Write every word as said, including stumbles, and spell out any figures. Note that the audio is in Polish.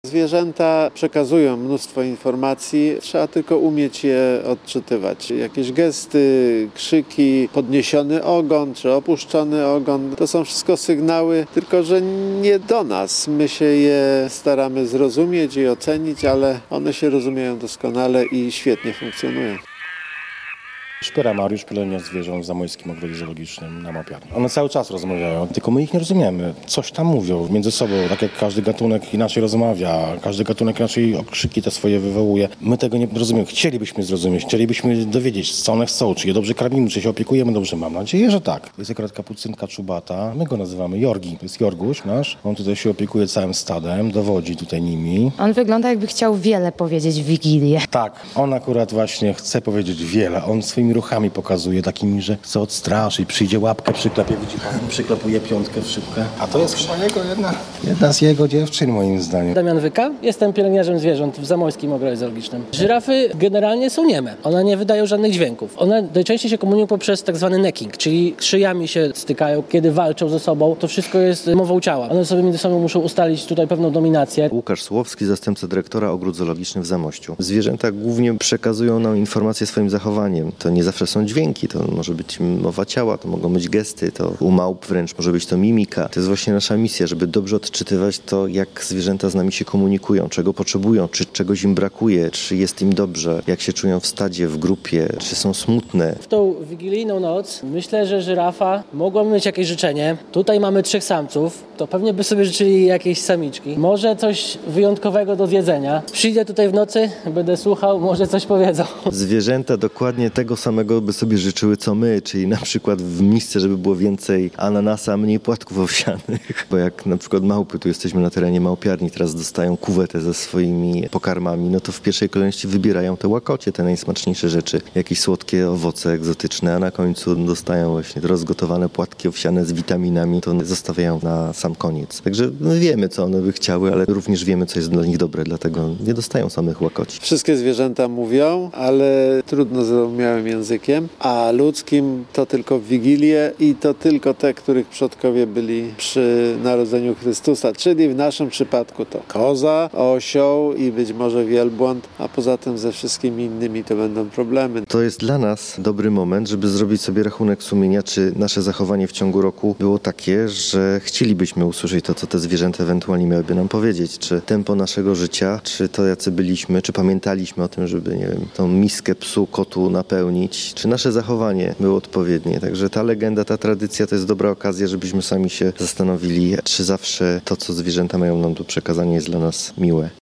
Zwierzęta przekazują mnóstwo informacji, trzeba tylko umieć je odczytywać. Jakieś gesty, krzyki, podniesiony ogon czy opuszczony ogon, to są wszystko sygnały, tylko że nie do nas. My się je staramy zrozumieć i ocenić, ale one się rozumieją doskonale i świetnie funkcjonują. Szpera Mariusz, pielęgniarz zwierząt w Zamojskim Ogrodzie Zoologicznym na Małpiarni. One cały czas rozmawiają, tylko my ich nie rozumiemy. Coś tam mówią między sobą, tak jak każdy gatunek inaczej rozmawia, każdy gatunek inaczej okrzyki te swoje wywołuje. My tego nie rozumiemy. Chcielibyśmy zrozumieć, chcielibyśmy dowiedzieć, co one chcą, czy je dobrze karmimy, czy się opiekujemy dobrze. Mam nadzieję, że tak. Jest akurat kapucynka czubata, my go nazywamy Jorgi. To jest Jorguś nasz. On tutaj się opiekuje całym stadem, dowodzi tutaj nimi. On wygląda, jakby chciał wiele powiedzieć w Wigilię. Tak, on akurat właśnie chce powiedzieć wiele. On swoimi ruchami pokazuje takimi, że chce odstraszyć, przyjdzie łapkę, przyklepie, widzi pan, przyklepuje piątkę w szybkę. A to jest chyba jego jedna, jedna z jego dziewczyn, moim zdaniem. Damian Wyka, jestem pielęgniarzem zwierząt w Zamojskim Ogrodzie Zoologicznym. Żyrafy generalnie są nieme, one nie wydają żadnych dźwięków. One najczęściej się komunikują poprzez tak zwany necking, czyli szyjami się stykają, kiedy walczą ze sobą, to wszystko jest mową ciała. One sobie między sobą muszą ustalić tutaj pewną dominację. Łukasz Słowski, zastępca dyrektora Ogród Zoologiczny w Zamościu. Zwierzęta głównie przekazują nam informacje swoim zachowaniem. To nie zawsze są dźwięki, to może być mowa ciała, to mogą być gesty, to u małp wręcz może być to mimika. To jest właśnie nasza misja, żeby dobrze odczytywać to, jak zwierzęta z nami się komunikują, czego potrzebują, czy czegoś im brakuje, czy jest im dobrze, jak się czują w stadzie, w grupie, czy są smutne. W tą wigilijną noc myślę, że żyrafa mogła mieć jakieś życzenie. Tutaj mamy trzech samców, to pewnie by sobie życzyli jakieś samiczki. Może coś wyjątkowego do zjedzenia. Przyjdę tutaj w nocy, będę słuchał, może coś powiedzą. Zwierzęta dokładnie tego samego by sobie życzyły co my, czyli na przykład w misce, żeby było więcej ananasa, a mniej płatków owsianych. Bo jak na przykład małpy, tu jesteśmy na terenie małpiarni, teraz dostają kuwetę ze swoimi pokarmami, no to w pierwszej kolejności wybierają te łakocie, te najsmaczniejsze rzeczy, jakieś słodkie owoce egzotyczne, a na końcu dostają właśnie te rozgotowane płatki owsiane z witaminami, to zostawiają na sam koniec. Także my wiemy, co one by chciały, ale również wiemy, co jest dla nich dobre, dlatego nie dostają samych łakoci. Wszystkie zwierzęta mówią, ale trudno zrozumiałym językiem, a ludzkim to tylko w Wigilię i to tylko te, których przodkowie byli przy narodzeniu Chrystusa, czyli w naszym przypadku to koza, osioł i być może wielbłąd, a poza tym ze wszystkimi innymi to będą problemy. To jest dla nas dobry moment, żeby zrobić sobie rachunek sumienia, czy nasze zachowanie w ciągu roku było takie, że chcielibyśmy usłyszeć to, co te zwierzęta ewentualnie miałyby nam powiedzieć, czy tempo naszego życia, czy to, jacy byliśmy, czy pamiętaliśmy o tym, żeby, nie wiem, tą miskę psu, kotu napełnić, czy nasze zachowanie było odpowiednie. Także ta legenda, ta tradycja to jest dobra okazja, żebyśmy sami się zastanowili, czy zawsze to, co zwierzęta mają nam do przekazania, jest dla nas miłe.